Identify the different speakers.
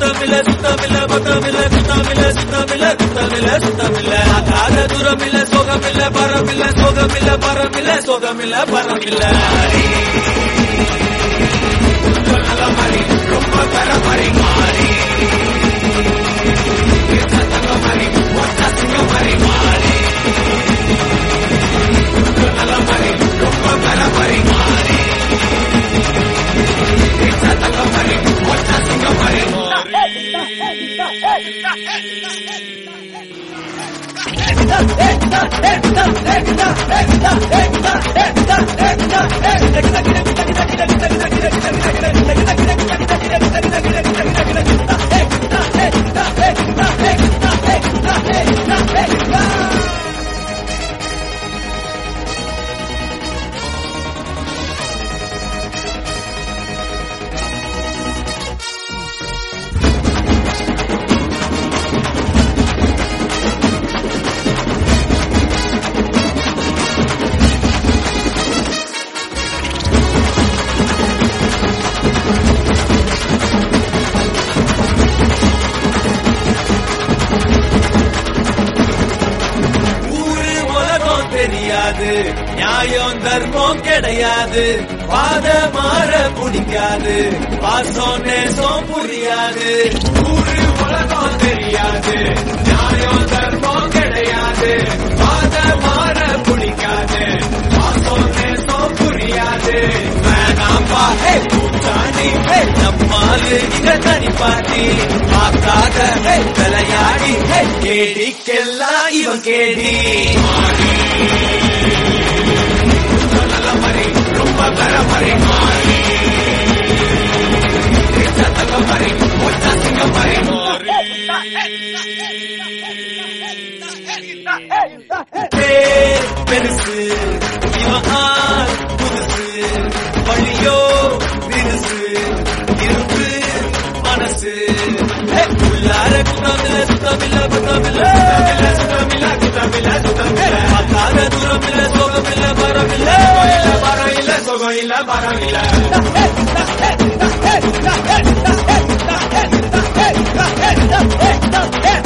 Speaker 1: தூரமில்ல சுத்தமில்ல பக்கமில்ல சுத்தமில்ல சுத்தமில்ல சுத்தமில்ல சுத்தமில்ல ஆகாத தூரமில்ல சோகமில்ல பரமில்ல சோகமில்ல பரமில்ல சோகமில்ல பரமில்ல நல்ல மாதிரி ரொம்ப தர மாதிரி மாறி தங்க மாதிரி ஒட்ட சிங்க மாதிரி மாறி நல்ல மாதிரி ரொம்ப தர மாதிரி மாறி தங்க மாதிரி ஒட்ட சிங்க மாதிரி நியாயம் தர்மம் கிடையாது பாத மாற பிடிக்காது பாசம் நேசம் புரியாது ஊரு உலகம் தெரியாது நியாயம் தர்மம் கிடையாது பாத மாற பிடிக்காது பாசம் நேசம் புரியாது வேணாம்பா பூச்சாண்டி நம்மாலு இங்க தனிப்பாட்டி பார்க்காத விளையாடி கேடிக்கெல்லாம் இவன் கேடி ரொம்ப தர மாதிரி மாறி தங்க மாதிரி ஒட்ட சிங்க மாதிரி பெருசு இவன் புதுசு வழியோ பெருசு இருப்பு மனசு உள்ளார குத்தமில்ல சுத்தமில்ல பத்தமில்ல சுத்தமில்ல குத்தமில்ல சுத்தமில்ல பார்க்காத தூரமில்ல சோகமில்ல பரமில்ல பரமில்ல சோகம் இல்ல பரமில்ல